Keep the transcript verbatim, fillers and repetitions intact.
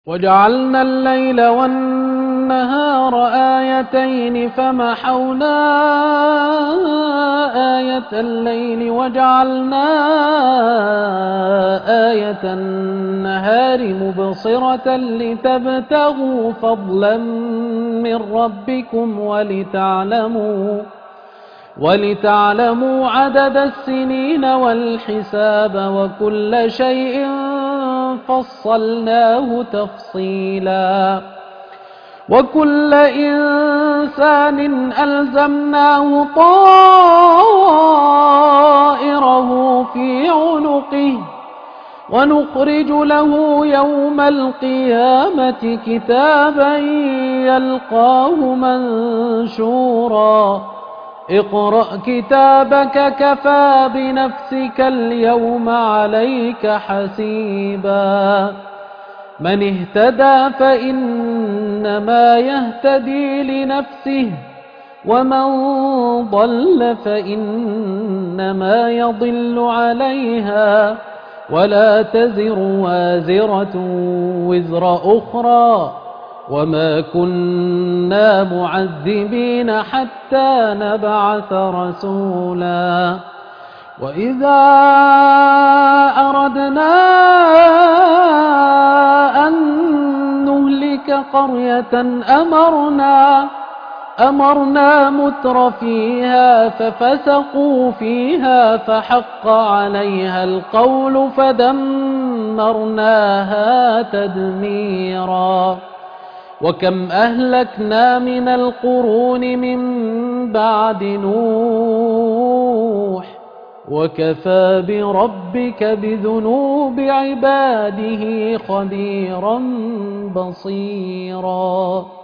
وجعلنا الليل والنهار آيتين فمحونا آية الليل وجعلنا آية النهار مبصرة لتبتغوا فضلا من ربكم ولتعلموا ولتعلموا عدد السنين والحساب وكل شيء فصلناه تفصيلا وكل إنسان ألزمناه طائره في عنقه ونخرج له يوم القيامة كتابا يلقاه منشورا اقرأ كتابك كفى بنفسك اليوم عليك حسيبا من اهتدى فإنما يهتدي لنفسه ومن ضل فإنما يضل عليها ولا تزر وازرة وزر أخرى وما كنا معذبين حتى نبعث رسولا وإذا أردنا أن نهلك قرية أمرنا أمرنا متر فيها ففسقوا فيها فحق عليها القول فدمرناها تدميرا وكم أهلكنا من القرون من بعد نوح وكفى بربك بذنوب عباده خبيرا بصيرا